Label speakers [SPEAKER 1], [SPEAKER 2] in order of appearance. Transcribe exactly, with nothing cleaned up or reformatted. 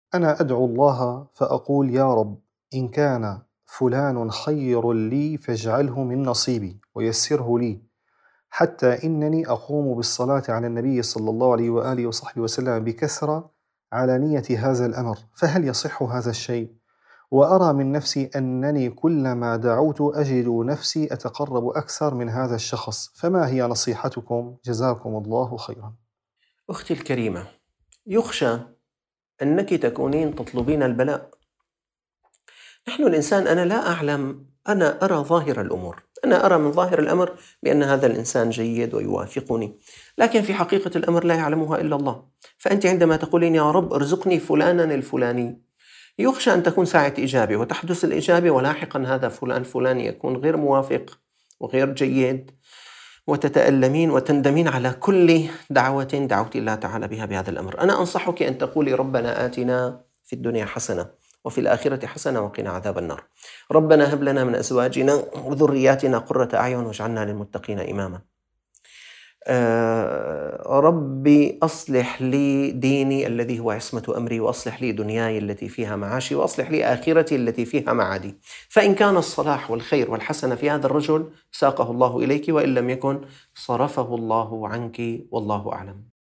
[SPEAKER 1] أنا أدعو الله فأقول: يا رب، إن كان فلان خير لي فاجعله من نصيبي ويسره لي، حتى إنني أقوم بالصلاة على النبي صلى الله عليه وآله وصحبه وسلم بكثرة على نية هذا الأمر، فهل يصح هذا الشيء؟ وأرى من نفسي أنني كلما دعوت أجد نفسي أتقرب أكثر من هذا الشخص، فما هي نصيحتكم؟ جزاكم الله خيرا.
[SPEAKER 2] أختي الكريمة، يخشى أنك تكونين تطلبين البلاء. نحن الإنسان، أنا لا أعلم، أنا أرى ظاهر الأمور، أنا أرى من ظاهر الأمر بأن هذا الإنسان جيد ويوافقني، لكن في حقيقة الأمر لا يعلمها إلا الله. فأنت عندما تقولين يا رب ارزقني فلانا الفلاني، يخشى أن تكون ساعة إجابة وتحدث الإجابة، ولاحقا هذا فلان فلان يكون غير موافق وغير جيد، وتتألمين وتندمين على كل دعوة دعوت الله تعالى بها بهذا الأمر. أنا أنصحك أن تقولي: ربنا آتنا في الدنيا حسنة وفي الآخرة حسنة وقنا عذاب النار. ربنا هب لنا من أزواجنا وذرياتنا قرة أعين واجعلنا للمتقين إماما. آه ربي أصلح لي ديني الذي هو عصمة أمري، وأصلح لي دنياي التي فيها معاشي، وأصلح لي آخرتي التي فيها معادي. فإن كان الصلاح والخير والحسنة في هذا الرجل ساقه الله إليك، وإن لم يكن صرفه الله عنك، والله أعلم.